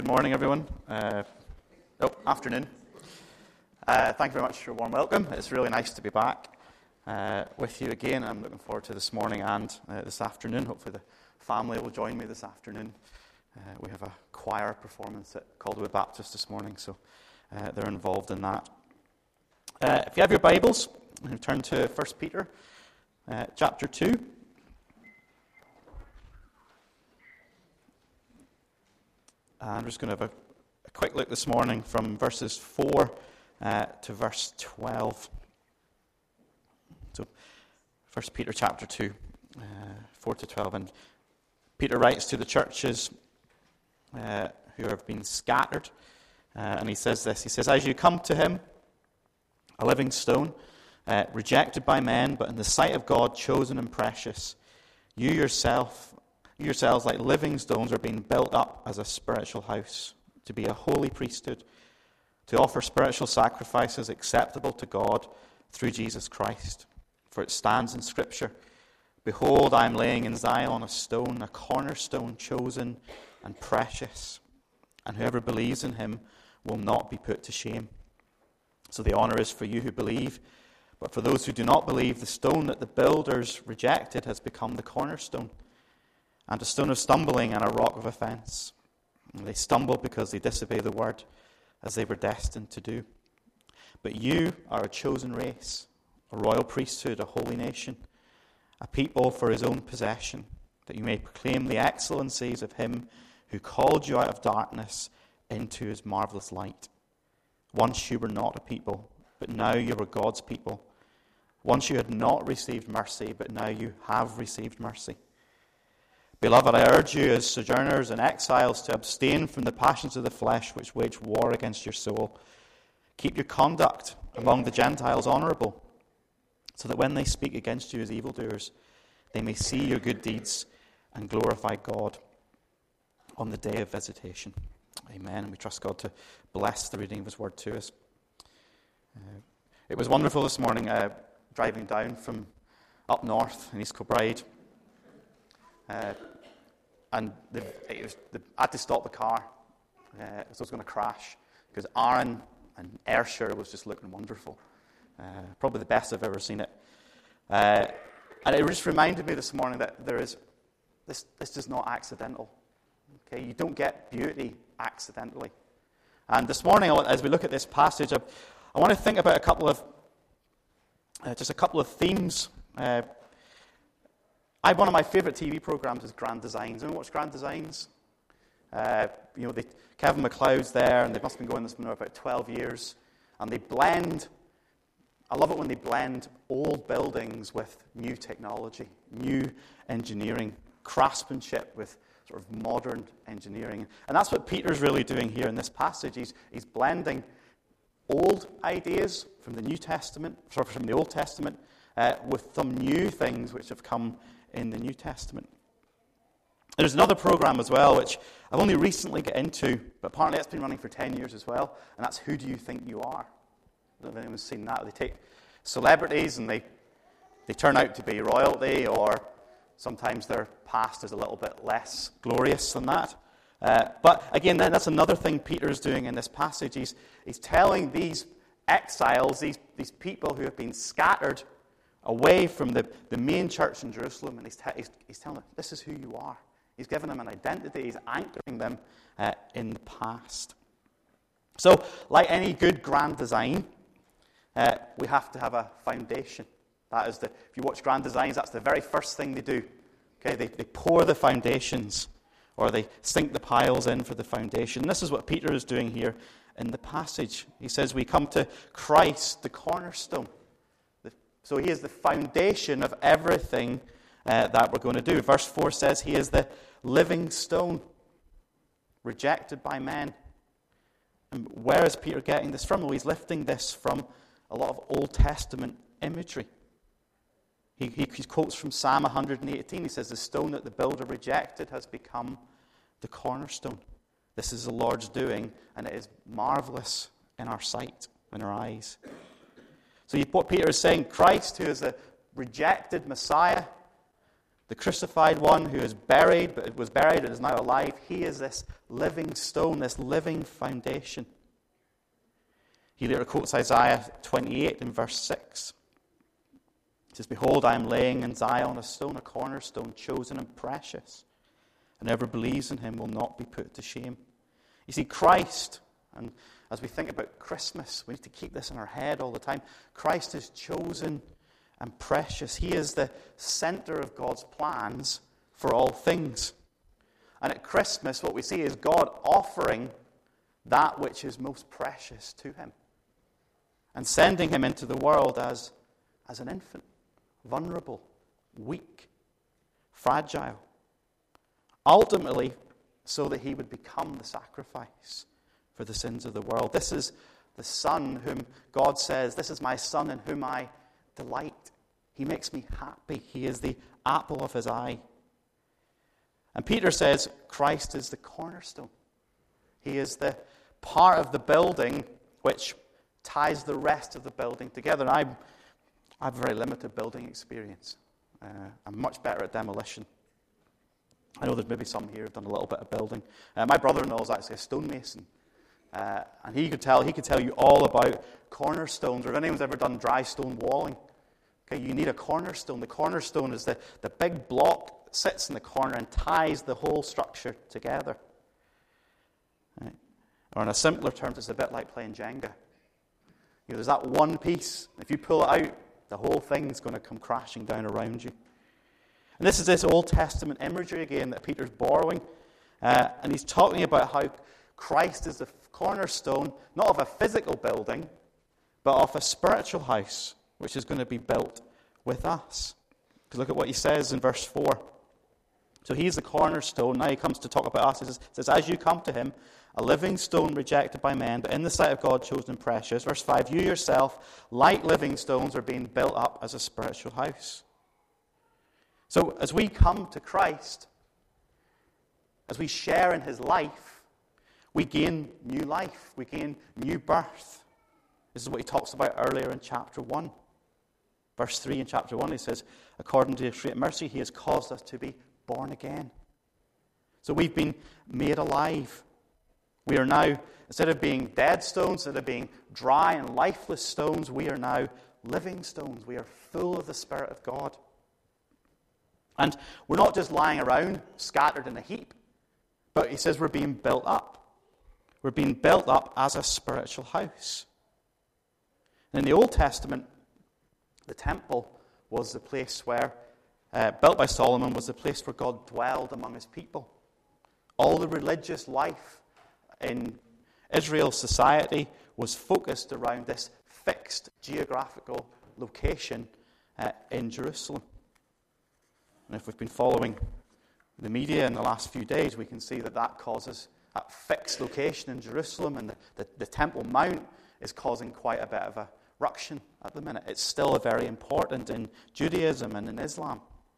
Good morning, everyone. Afternoon. Thank you very much for your warm welcome. It's really nice to be back with you again. I'm looking forward to this morning and this afternoon. Hopefully the family will join me this afternoon. We have a choir performance at Calderwood Baptist this morning, so they're involved in that. If you have your Bibles, turn to 1 Peter chapter 2. I'm just going to have a quick look this morning from verses 4 to verse 12. So, 1 Peter chapter 2, 4 to 12. And Peter writes to the churches who have been scattered. And he says this. He says, "As you come to him, a living stone, rejected by men, but in the sight of God, chosen and precious, you yourselves, like living stones, are being built up as a spiritual house, to be a holy priesthood, to offer spiritual sacrifices acceptable to God through Jesus Christ. For it stands in Scripture, 'Behold, I am laying in Zion a stone, a cornerstone, chosen and precious, and whoever believes in him will not be put to shame.' So the honor is for you who believe, but for those who do not believe, the stone that the builders rejected has become the cornerstone, and a stone of stumbling and a rock of offense. And they stumble because they disobey the word, as they were destined to do. But you are a chosen race, a royal priesthood, a holy nation, a people for his own possession, that you may proclaim the excellencies of him who called you out of darkness into his marvelous light. Once you were not a people, but now you are God's people. Once you had not received mercy, but now you have received mercy. Beloved, I urge you as sojourners and exiles to abstain from the passions of the flesh which wage war against your soul. Keep your conduct among the Gentiles honorable, so that when they speak against you as evildoers, they may see your good deeds and glorify God on the day of visitation." Amen. And we trust God to bless the reading of his word to us. It was wonderful this morning driving down from up north in East Kilbride. And I had to stop the car, so I was going to crash, because Arran and Ayrshire was just looking wonderful. Probably the best I've ever seen it. And it just reminded me this morning that this is not accidental. Okay, you don't get beauty accidentally. And this morning, as we look at this passage, I want to think about a couple of themes. One of my favourite TV programmes is Grand Designs. Anyone watch Grand Designs? Kevin MacLeod's there, and they must have been going this for about 12 years. And they blend, I love it when they blend old buildings with new technology, new engineering, craftsmanship with sort of modern engineering. And that's what Peter's really doing here in this passage. He's blending old ideas from the from the Old Testament with some new things which have come in the New Testament. There's another program as well, which I've only recently got into, but apparently it's been running for 10 years as well, and that's Who Do You Think You Are? I don't know if anyone's seen that. They take celebrities and they turn out to be royalty, or sometimes their past is a little bit less glorious than that. But again, that's another thing Peter's doing in this passage. He's telling these exiles, these people who have been scattered away from the main church in Jerusalem, and he's telling them, this is who you are. He's giving them an identity. He's anchoring them in the past. So, like any good grand design, we have to have a foundation. That is if you watch Grand Designs, that's the very first thing they do. Okay, they pour the foundations, or they sink the piles in for the foundation. And this is what Peter is doing here in the passage. He says we come to Christ, the cornerstone. So he is the foundation of everything that we're going to do. Verse 4 says he is the living stone, rejected by men. And where is Peter getting this from? Well, he's lifting this from a lot of Old Testament imagery. He quotes from Psalm 118. He says, "The stone that the builder rejected has become the cornerstone." This is the Lord's doing, and it is marvelous in our sight, in our eyes. So what Peter is saying, Christ, who is the rejected Messiah, The crucified one who is buried, but was buried and is now alive, he is this living stone, this living foundation. He later quotes Isaiah 28 in verse 6. He says, "Behold, I am laying in Zion a stone, a cornerstone, chosen and precious. And whoever believes in him will not be put to shame." You see, Christ, and as we think about Christmas, we need to keep this in our head all the time. Christ is chosen and precious. He is the center of God's plans for all things. And at Christmas, what we see is God offering that which is most precious to him and sending him into the world as an infant, vulnerable, weak, fragile, ultimately so that he would become the sacrifice for the sins of the world. This is the Son whom God says, "This is my Son in whom I delight." He makes me happy. He is the apple of his eye. And Peter says Christ is the cornerstone. He is the part of the building which ties the rest of the building together. And I have very limited building experience. I'm much better at demolition. I know there's maybe some here who've done a little bit of building. My brother-in-law is actually a stonemason. And he could tell you all about cornerstones, or if anyone's ever done dry stone walling. Okay, you need a cornerstone. The cornerstone is the big block that sits in the corner and ties the whole structure together. Right? Or in a simpler terms, it's a bit like playing Jenga. There's that one piece. If you pull it out, the whole thing's going to come crashing down around you. And this is this Old Testament imagery again that Peter's borrowing. And he's talking about how Christ is the cornerstone, not of a physical building, but of a spiritual house, which is going to be built with us. Because look at what he says in verse 4. So he's the cornerstone. Now he comes to talk about us. He says, "As you come to him, a living stone rejected by men, but in the sight of God chosen and precious." Verse 5, "You yourself, like living stones, are being built up as a spiritual house." So as we come to Christ, as we share in his life, we gain new life. We gain new birth. This is what he talks about earlier in chapter 1. Verse 3 in chapter 1, he says, "According to his great mercy, he has caused us to be born again." So we've been made alive. We are now, instead of being dead stones, instead of being dry and lifeless stones, we are now living stones. We are full of the Spirit of God. And we're not just lying around, scattered in a heap, but he says we're being built up. We're being built up as a spiritual house. And in the Old Testament, the temple was the place where, built by Solomon, was the place where God dwelled among his people. All the religious life in Israel's society was focused around this fixed geographical location in Jerusalem. And if we've been following the media in the last few days, we can see that causes that fixed location in Jerusalem, and the Temple Mount is causing quite a bit of a ruction at the minute. It's still very important in Judaism and in Islam.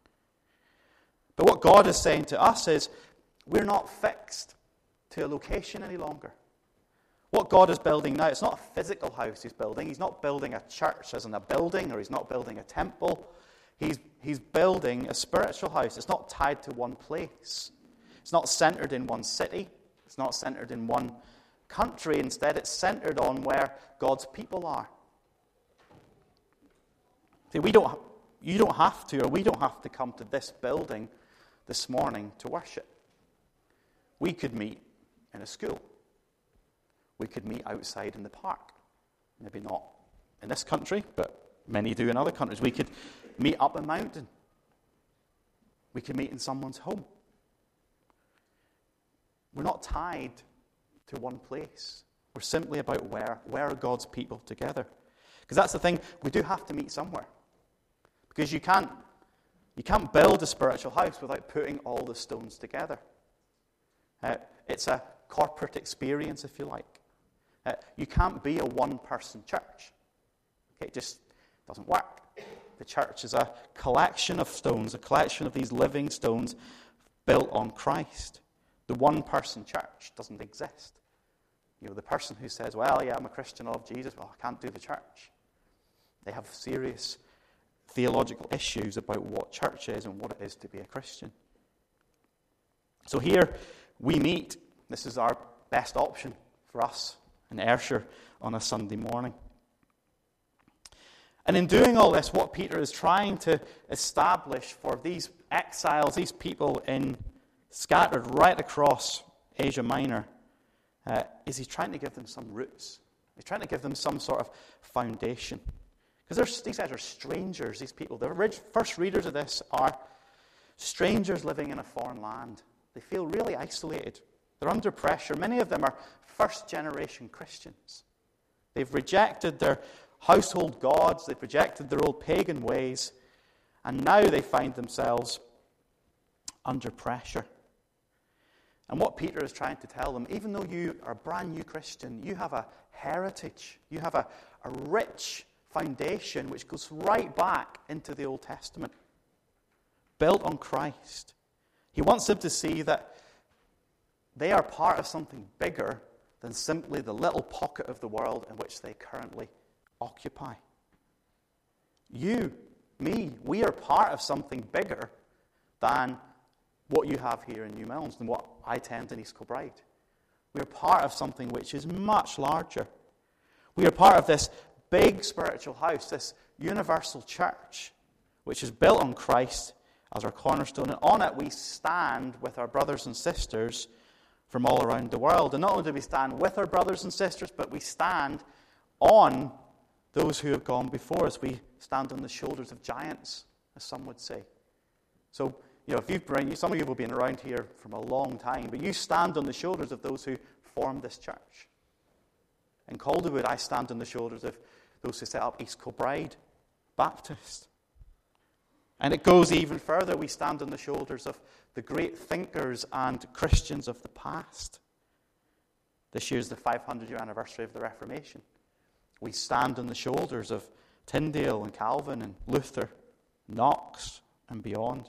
But what God is saying to us is, we're not fixed to a location any longer. What God is building now, it's not a physical house he's building. He's not building a church as in a building, or he's not building a temple. He's building a spiritual house. It's not tied to one place. It's not centered in one city. It's not centered in one country. Instead, it's centered on where God's people are. See, you don't have to, or we don't have to come to this building this morning to worship. We could meet in a school. We could meet outside in the park. Maybe not in this country, but many do in other countries. We could meet up a mountain. We could meet in someone's home. We're not tied to one place. We're simply about where are God's people together. Because that's the thing, we do have to meet somewhere. Because you can't build a spiritual house without putting all the stones together. It's a corporate experience, if you like. You can't be a one-person church. Okay, it just doesn't work. The church is a collection of stones, a collection of these living stones built on Christ. The one-person church doesn't exist. The person who says, well, yeah, I'm a Christian, I love Jesus, well, I can't do the church. They have serious theological issues about what church is and what it is to be a Christian. So here we meet. This is our best option for us in Ayrshire on a Sunday morning. And in doing all this, what Peter is trying to establish for these exiles, these people scattered right across Asia Minor, is he's trying to give them some roots. He's trying to give them some sort of foundation. Because these guys are strangers, these people. The first readers of this are strangers living in a foreign land. They feel really isolated. They're under pressure. Many of them are first-generation Christians. They've rejected their household gods. They've rejected their old pagan ways. And now they find themselves under pressure. And what Peter is trying to tell them, even though you are a brand new Christian, you have a heritage. You have a rich foundation which goes right back into the Old Testament, built on Christ. He wants them to see that they are part of something bigger than simply the little pocket of the world in which they currently occupy. You, me, we are part of something bigger than what you have here in New Milnes, than what I tend in East Kilbride. We are part of something which is much larger. We are part of this big spiritual house, this universal church, which is built on Christ as our cornerstone. And on it we stand with our brothers and sisters from all around the world. And not only do we stand with our brothers and sisters, but we stand on those who have gone before us. We stand on the shoulders of giants, as some would say. So, if some of you have been around here from a long time, but you stand on the shoulders of those who formed this church. In Calderwood, I stand on the shoulders of those who set up East Kilbride Baptist. And it goes even further. We stand on the shoulders of the great thinkers and Christians of the past. This year is the 500-year anniversary of the Reformation. We stand on the shoulders of Tyndale and Calvin and Luther, Knox and beyond.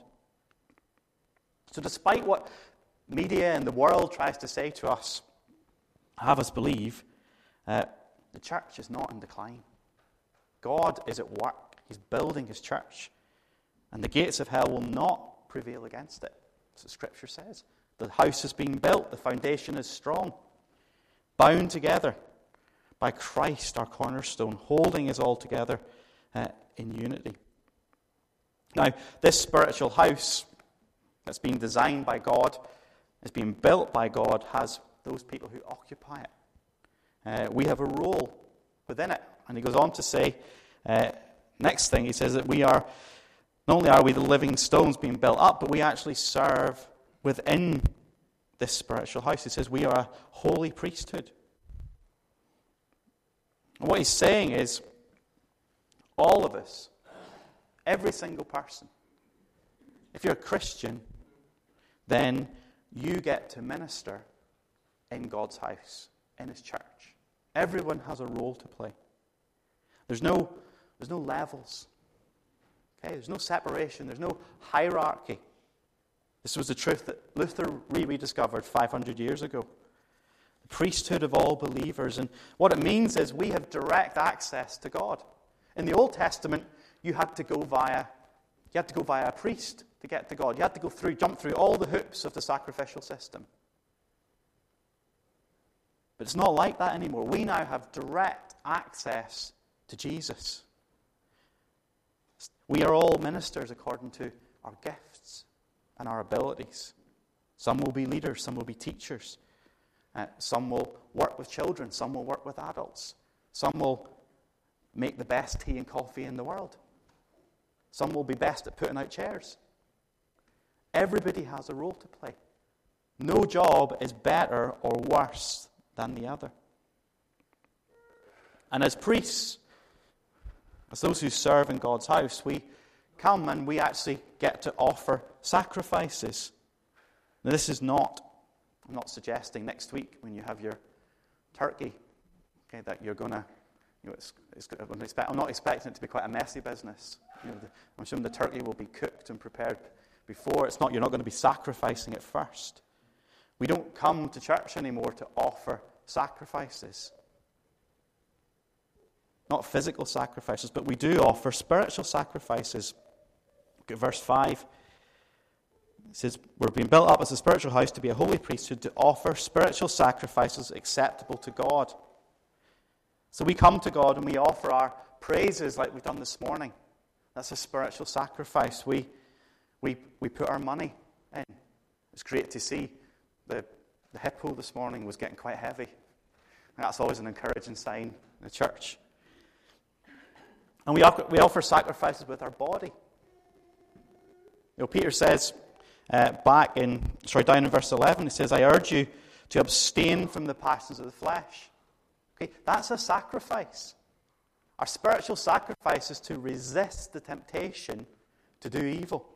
So despite what media and the world tries to say to us, have us believe, the church is not in decline. God is at work. He's building his church. And the gates of hell will not prevail against it. That's what Scripture says. The house is being built. The foundation is strong. Bound together by Christ, our cornerstone, holding us all together in unity. Now, this spiritual house that's been designed by God, is being built by God, has those people who occupy it. We have a role within it. And he goes on to say, next thing, he says that we are, not only are we the living stones being built up, but we actually serve within this spiritual house. He says we are a holy priesthood. And what he's saying is, all of us, every single person, if you're a Christian, then you get to minister in God's house, in his church. Everyone has a role to play. There's no levels. Okay? There's no separation. There's no hierarchy. This was the truth that Luther rediscovered 500 years ago. The priesthood of all believers. And what it means is we have direct access to God. In the Old Testament, you had to go via a priest to get to God. You had to jump through all the hoops of the sacrificial system. But it's not like that anymore. We now have direct access to Jesus. We are all ministers according to our gifts and our abilities. Some will be leaders, some will be teachers. Some will work with children, some will work with adults. Some will make the best tea and coffee in the world. Some will be best at putting out chairs. Everybody has a role to play. No job is better or worse than the other. And as priests, as those who serve in God's house, we come and we actually get to offer sacrifices. Now, this is not, I'm not suggesting next week when you have your turkey, okay, that you're going to, I'm not expecting it to be quite a messy business. I'm assuming the turkey will be cooked and prepared before. You're not going to be sacrificing it first. We don't come to church anymore to offer sacrifices. not physical sacrifices, but we do offer spiritual sacrifices. Look at verse 5. It says, we're being built up as a spiritual house to be a holy priesthood, to offer spiritual sacrifices acceptable to God. So we come to God and we offer our praises like we've done this morning. That's a spiritual sacrifice. We put our money in. It's great to see the hippo this morning was getting quite heavy. And that's always an encouraging sign in the church. And we offer sacrifices with our body. Peter says, down in verse 11, he says, I urge you to abstain from the passions of the flesh. Okay, that's a sacrifice. Our spiritual sacrifice is to resist the temptation to do evil.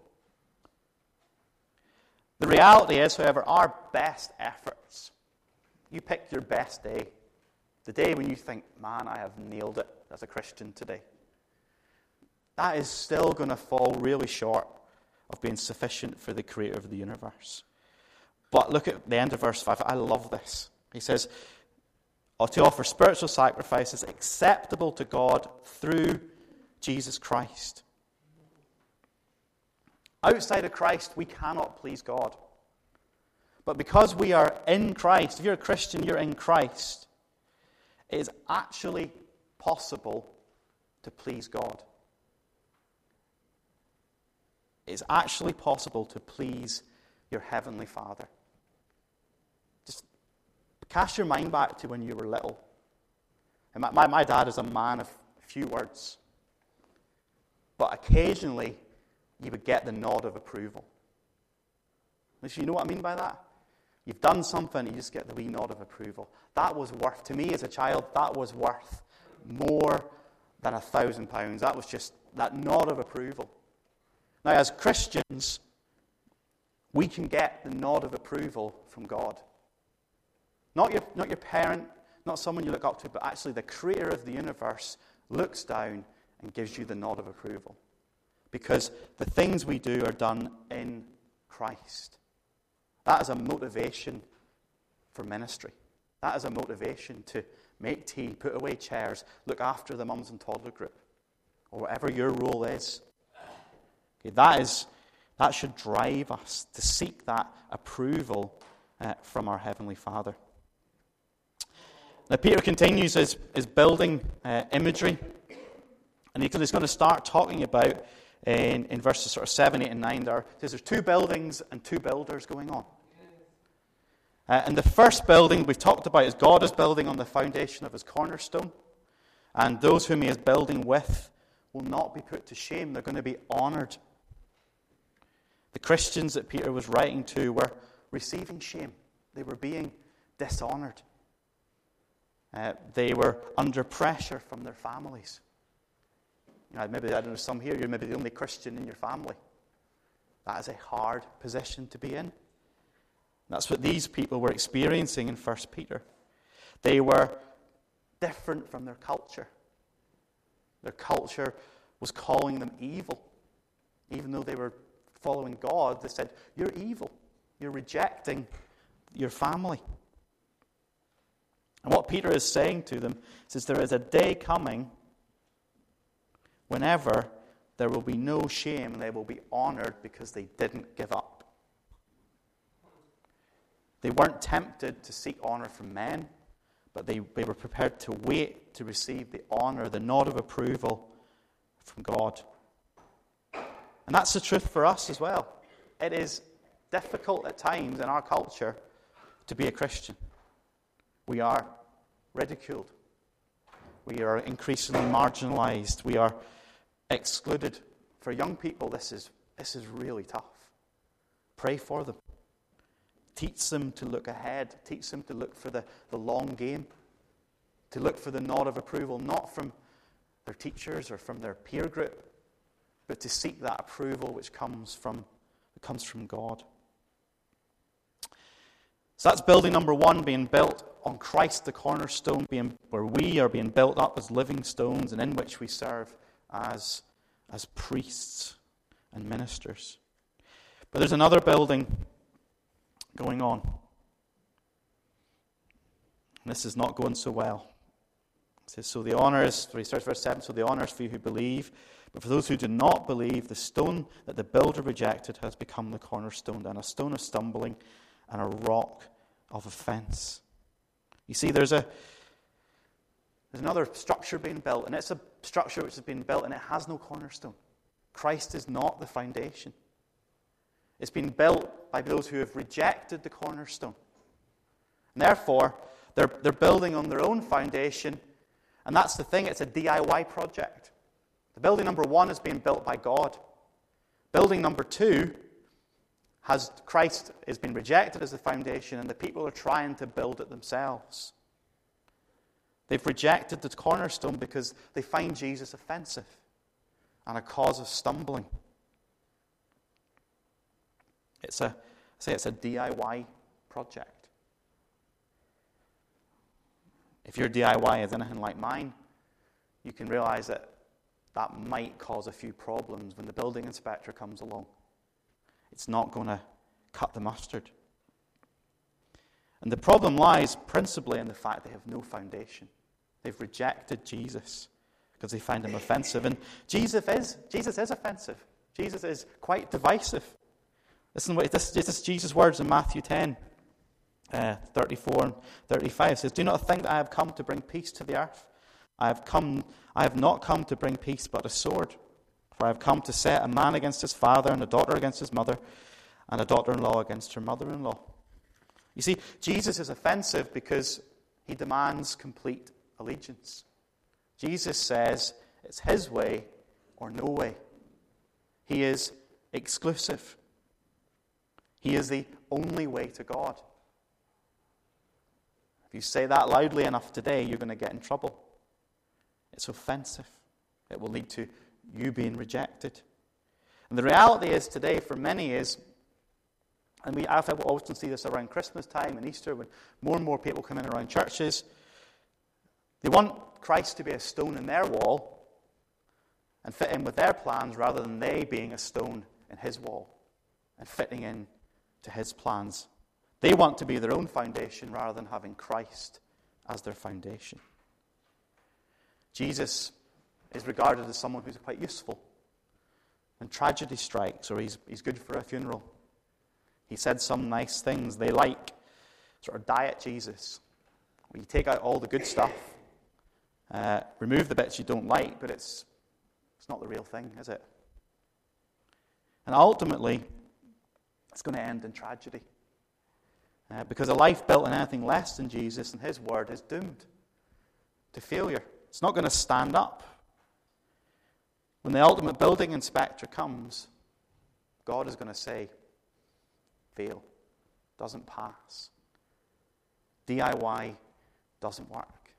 The reality is, however, our best efforts, you pick your best day, the day when you think, man, I have nailed it as a Christian today. That is still going to fall really short of being sufficient for the creator of the universe. But look at the end of verse 5. I love this. He says, to offer spiritual sacrifices acceptable to God through Jesus Christ. Outside of Christ, we cannot please God. But because we are in Christ, if you're a Christian, you're in Christ, it is actually possible to please God. It's actually possible to please your Heavenly Father. Just cast your mind back to when you were little. And my dad is a man of few words. But occasionally, you would get the nod of approval. You know what I mean by that? You've done something, you just get the wee nod of approval. That was worth, to me as a child, that was worth more than £1,000. That was just that nod of approval. Now, as Christians, we can get the nod of approval from God. Not your parent, not someone you look up to, but actually the creator of the universe looks down and gives you the nod of approval. Because the things we do are done in Christ. That is a motivation for ministry. That is a motivation to make tea, put away chairs, look after the mums and toddler group, or whatever your role is. Okay, that should drive us to seek that approval from our Heavenly Father. Now, Peter continues his building imagery, and he's going to start talking about in verses sort of 7, 8, and 9. There's two buildings and two builders going on. And the first building we've talked about is God is building on the foundation of his cornerstone, and those whom he is building with will not be put to shame. They're going to be honored. The Christians that Peter was writing to were receiving shame. They were being dishonored. They were under pressure from their families. Maybe, I don't know, some here, you're maybe the only Christian in your family. That is a hard position to be in. That's what these people were experiencing in 1 Peter. They were different from their culture. Their culture was calling them evil. Even though they were following God, they said, you're evil. You're rejecting your family. And what Peter is saying to them is there is a day coming whenever there will be no shame and they will be honored because they didn't give up. They weren't tempted to seek honor from men, but they were prepared to wait to receive the honor, the nod of approval from God. And that's the truth for us as well. It is difficult at times in our culture to be a Christian. We are ridiculed. We are increasingly marginalized. We are excluded. For young people, this is really tough. Pray for them. Teach them to look ahead. Teach them to look for the long game. To look for the nod of approval, not from their teachers or from their peer group, but to seek that approval which comes from God. So that's building number one, being built on Christ the cornerstone, where we are being built up as living stones and in which we serve as priests and ministers. But there's another building going on. And this is not going so well. It says, so the honor is, he starts verse 7, so the honor is for you who believe, but for those who do not believe, the stone that the builder rejected has become the cornerstone, and a stone of stumbling and a rock of offense. You see, there's another structure being built, and it's a structure which has been built and it has no cornerstone. Christ is not the foundation. It's been built by those who have rejected the cornerstone. And therefore, they're building on their own foundation, and that's the thing, it's a DIY project. The building number 1 is being built by God. Building number 2 Christ has been rejected as the foundation, and the people are trying to build it themselves. They've rejected the cornerstone because they find Jesus offensive and a cause of stumbling. It's a DIY project. If your DIY is anything like mine, you can realize that might cause a few problems when the building inspector comes along. It's not going to cut the mustard. And the problem lies principally in the fact they have no foundation. They've rejected Jesus because they find him offensive. And Jesus is offensive. Jesus is quite divisive. Listen, this is Jesus' words in Matthew 10, 34 and 35. It says, do not think that I have come to bring peace to the earth. I have not come to bring peace, but a sword. For I have come to set a man against his father, and a daughter against his mother, and a daughter-in-law against her mother-in-law. You see, Jesus is offensive because he demands complete allegiance. Jesus says it's his way or no way. He is exclusive. He is the only way to God. If you say that loudly enough today, you're going to get in trouble. It's offensive. It will lead to you being rejected. And the reality is today for many is, and I often see this around Christmas time and Easter when more and more people come in around churches, they want Christ to be a stone in their wall and fit in with their plans rather than they being a stone in his wall and fitting in to his plans. They want to be their own foundation rather than having Christ as their foundation. Jesus is regarded as someone who's quite useful. When tragedy strikes, or he's good for a funeral, he said some nice things. They like sort of diet Jesus, where you take out all the good stuff, remove the bits you don't like, but it's not the real thing, is it? And ultimately, it's going to end in tragedy. Because a life built on anything less than Jesus and his word is doomed to failure. It's not going to stand up. When the ultimate building inspector comes, God is going to say, fail, doesn't pass. DIY doesn't work.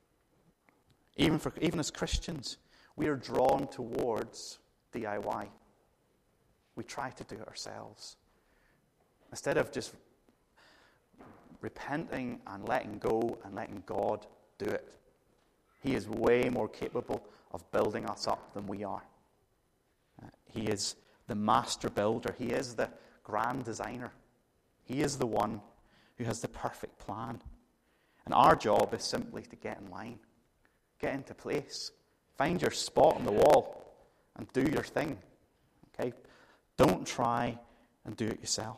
Even as Christians, we are drawn towards DIY. We try to do it ourselves. Instead of just repenting and letting go and letting God do it. He is way more capable of building us up than we are. He is the master builder. He is the grand designer. He is the one who has the perfect plan. And our job is simply to get in line, get into place, find your spot on the wall, and do your thing. Okay? Don't try and do it yourself.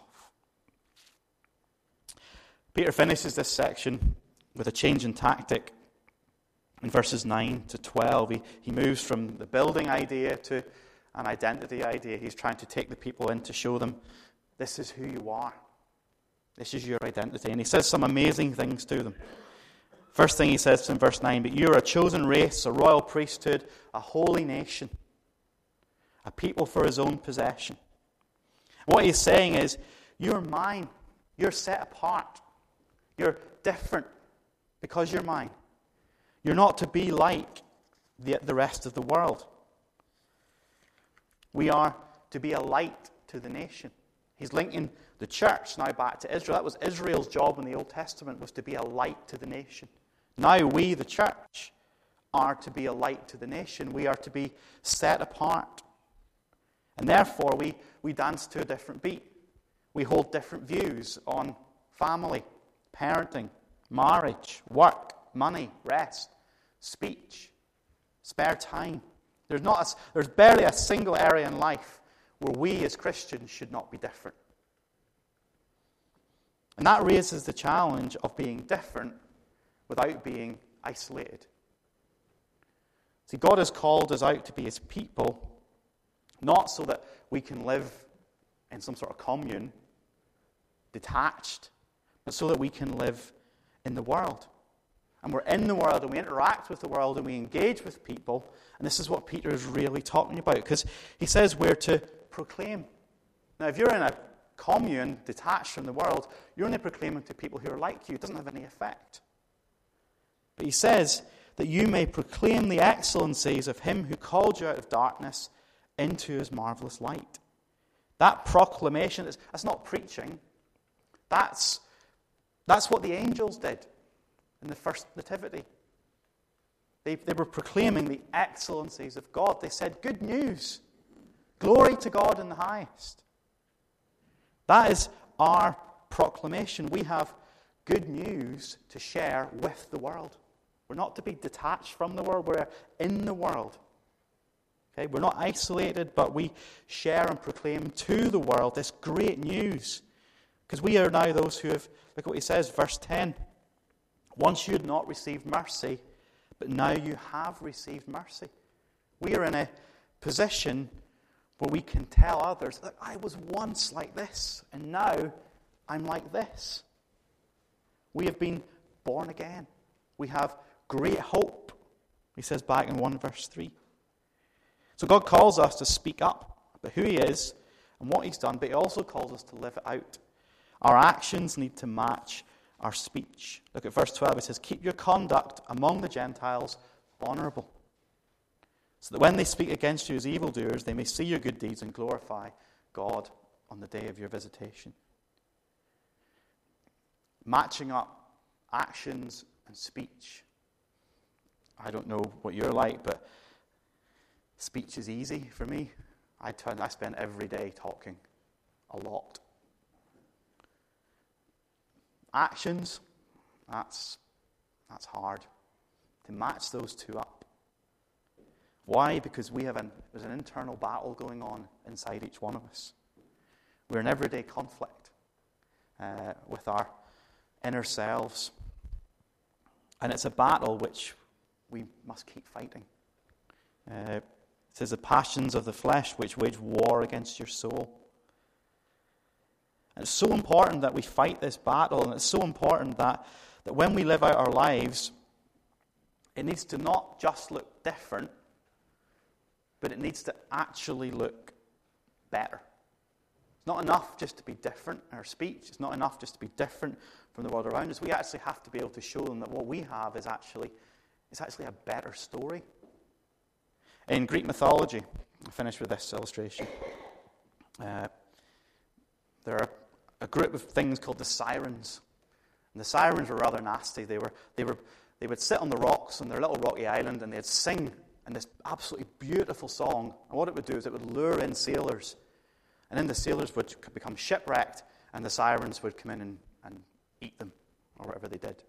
Peter finishes this section with a change in tactic. In verses 9 to 12, he moves from the building idea to an identity idea. He's trying to take the people in to show them, this is who you are. This is your identity. And he says some amazing things to them. First thing he says in verse 9, but you are a chosen race, a royal priesthood, a holy nation, a people for his own possession. What he's saying is, you're mine. You're set apart. You're different because you're mine. You're not to be like the rest of the world. We are to be a light to the nation. He's linking the church now back to Israel. That was Israel's job in the Old Testament, was to be a light to the nation. Now we, the church, are to be a light to the nation. We are to be set apart. And therefore, we dance to a different beat. We hold different views on family, parenting, marriage, work, money, rest, speech, spare time. There's barely a single area in life where we as Christians should not be different. And that raises the challenge of being different without being isolated. See, God has called us out to be His people, not so that we can live in some sort of commune, detached, but so that we can live in the world. And we're in the world, and we interact with the world, and we engage with people. And this is what Peter is really talking about, because he says we're to proclaim. Now, if you're in a commune, detached from the world, you're only proclaiming to people who are like you. It doesn't have any effect. But he says that you may proclaim the excellencies of Him who called you out of darkness into His marvelous light. That proclamation, that's not preaching. That's what the angels did in the first nativity. They were proclaiming the excellencies of God. They said, good news. Glory to God in the highest. That is our proclamation. We have good news to share with the world. We're not to be detached from the world. We're in the world. Okay? We're not isolated, but we share and proclaim to the world this great news. Because we are now those who have, look at what he says, verse 10. Once you had not received mercy, but now you have received mercy. We are in a position where we can tell others, look, I was once like this, and now I'm like this. We have been born again. We have great hope, he says back in 1 verse 3. So God calls us to speak up about who He is and what He's done, but He also calls us to live it out. Our actions need to match our speech. Look at verse 12. It says, keep your conduct among the Gentiles honorable, so that when they speak against you as evildoers, they may see your good deeds and glorify God on the day of your visitation. Matching up actions and speech. I don't know what you're like, but speech is easy for me. I spend every day talking a lot. Actions, that's hard to match those two up. Why? Because there's an internal battle going on inside each one of us. We're in everyday conflict with our inner selves. And it's a battle which we must keep fighting. It says the passions of the flesh which wage war against your soul. And it's so important that we fight this battle, and it's so important that when we live out our lives, it needs to not just look different, but it needs to actually look better. It's not enough just to be different in our speech. It's not enough just to be different from the world around us. We actually have to be able to show them that what we have is actually a better story. In Greek mythology, I'll finish with this illustration. There are a group of things called the sirens. And the sirens were rather nasty. They would sit on the rocks on their little rocky island, and they'd sing in this absolutely beautiful song. And what it would do is it would lure in sailors. And then the sailors would become shipwrecked, and the sirens would come in and eat them, or whatever they did.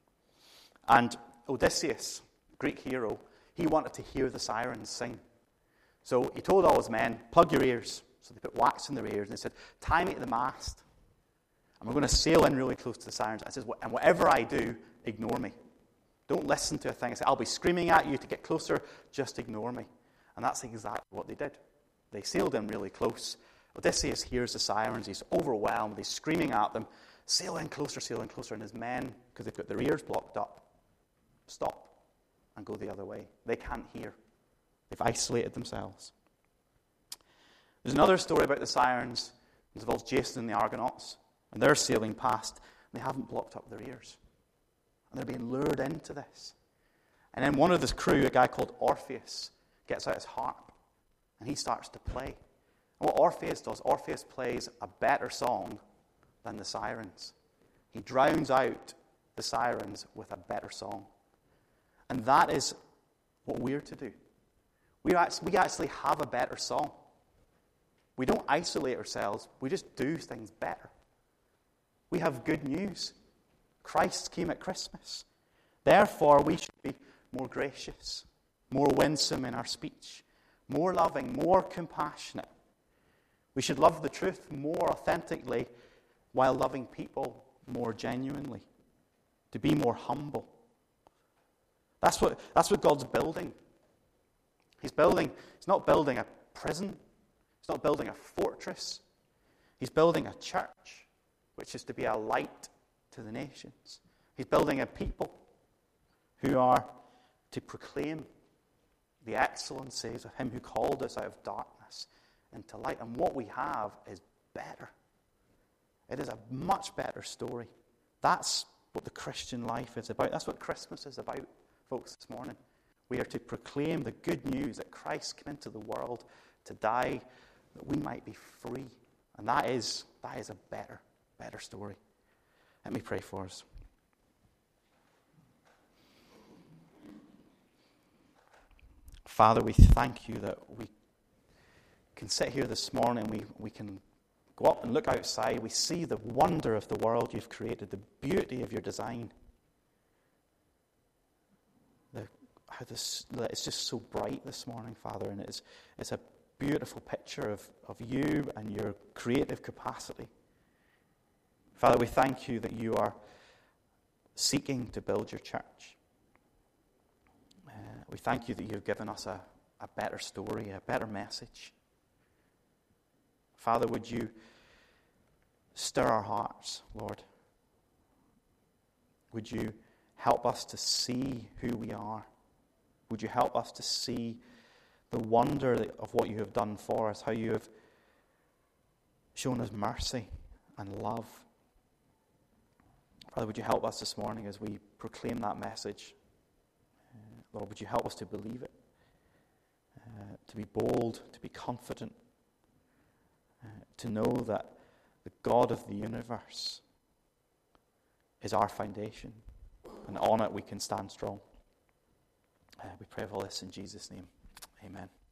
And Odysseus, Greek hero, he wanted to hear the sirens sing. So he told all his men, plug your ears. So they put wax in their ears, and they said, tie me to the mast. And we're going to sail in really close to the sirens. I says, and whatever I do, ignore me. Don't listen to a thing. I said, I'll be screaming at you to get closer, just ignore me. And that's exactly what they did. They sailed in really close. Odysseus hears the sirens. He's overwhelmed. He's screaming at them, sail in closer, and his men, because they've got their ears blocked up, stop and go the other way. They can't hear. They've isolated themselves. There's another story about the sirens. It involves Jason and the Argonauts, and they're sailing past, and they haven't blocked up their ears. And they're being lured into this. And then one of this crew, a guy called Orpheus, gets out his harp, and he starts to play. And what Orpheus does, Orpheus plays a better song than the sirens. He drowns out the sirens with a better song. And that is what we're to do. We actually have a better song. We don't isolate ourselves. We just do things better. We have good news. Christ came at Christmas. Therefore, we should be more gracious, more winsome in our speech, more loving, more compassionate. We should love the truth more authentically while loving people more genuinely, to be more humble. That's what God's building. He's not building a prison. He's not building a fortress. He's building a church, which is to be a light to the nations. He's building a people who are to proclaim the excellencies of him who called us out of darkness into light. And what we have is better. It is a much better story. That's what the Christian life is about. That's what Christmas is about, folks, this morning. We are to proclaim the good news that Christ came into the world to die that we might be free. And that is a better story. Let me pray for us. Father, we thank you that we can sit here this morning, we can go up and look outside, we see the wonder of the world you've created, the beauty of your design. It's just so bright this morning, Father, and it's a beautiful picture of you and your creative capacity. Father, we thank you that you are seeking to build your church. We thank you that you've given us a better story, a better message. Father, would you stir our hearts, Lord? Would you help us to see who we are? Would you help us to see the wonder of what you have done for us, how you have shown us mercy and love? Father, would you help us this morning as we proclaim that message? Lord, would you help us to believe it, to be bold, to be confident, to know that the God of the universe is our foundation, and on it we can stand strong. We pray of all this in Jesus' name. Amen.